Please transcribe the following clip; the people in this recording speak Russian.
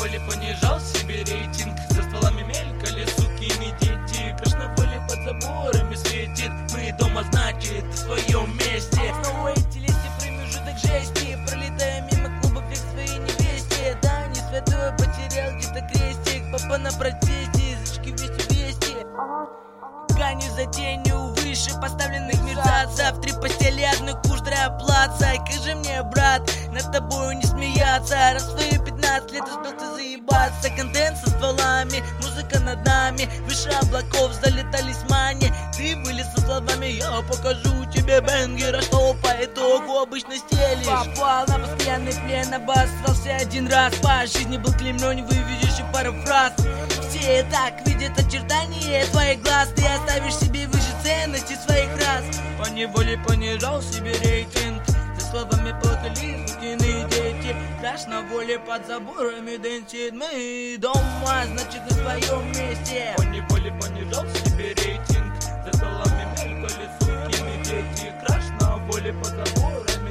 воле понижал себе рейтинг. За стволами мелькали сукины дети. Краш на воле под заборами светит. Мы дома, значит, в своем месте. Снова эти листья, промежуток жести. Пролетая мимо клубов, век своей невесте. Да, не святой, потерял где-то крестик. Папа на протесте, язычки вести. Гоню за тенью выше поставленных мерцаться. В 3 постели, одной куш, плаца. И как же мне, брат, над тобою не смеяться. Раз в свои 15 лет успел ты заебаться. Контент со стволами, музыка над нами. Выше облаков залетались мани. Ты вылез со словами, я покажу тебе бенгера, что по итогу обычно стелишь. Попал на постоянный плен, обосрался один раз. По жизни был клеймлен, выведешь и пару фраз. Все так видят очертания твоих глаз. Ты оставишь себе выше ценности своих раз. По неволе понижал себе рейтинг. За словами плакали сукины дети. Краш на воле под заборами дэнсит. Мы дома, значит, на своем месте. По неволе понижал себе рейтинг. За столами мелькали сукины дети. Краш на воле под заборами